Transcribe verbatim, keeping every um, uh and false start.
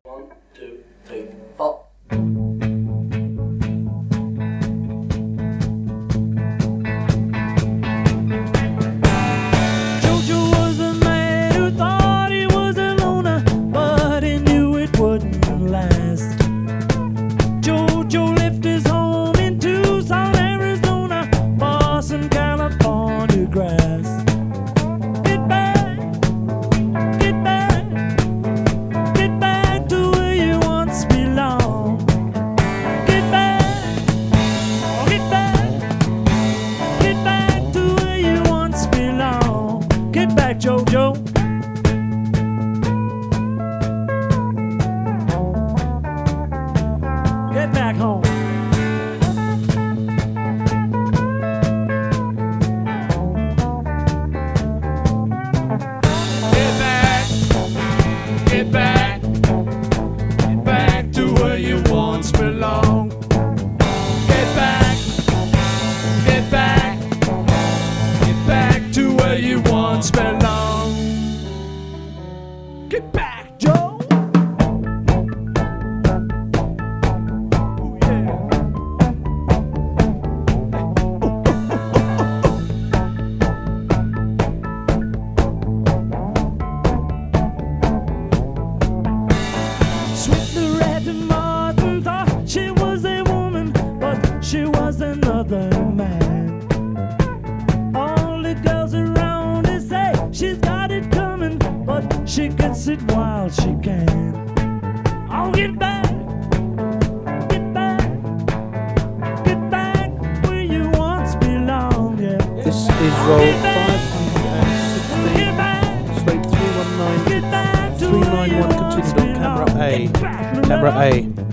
One, two, three, four. Jojo was a man who thought he was a loner, but he knew it wouldn't last. Jojo left his home in Tucson, Arizona, for some California grass. Get back, get back, get back to where you once belonged. Get back, get back, get back to where you once belonged. Get back, Jojo. Get back home. Get back, get back, get back to where you once belonged. Get back, get back, get back to where you once belonged. Get back, Joe. Ooh, yeah. Sweet Loretta Martin thought she was a woman, but she was another man. All the girls around her say she's got it coming, but she gets it while she can. Oh, get back, get back, get back where you once belonged. Yeah. This is roll Get back, five get back, sixteen, stroke three one nine, get back to three where nine you one once continued on camera belonged. A. Get back, Camera remember? A.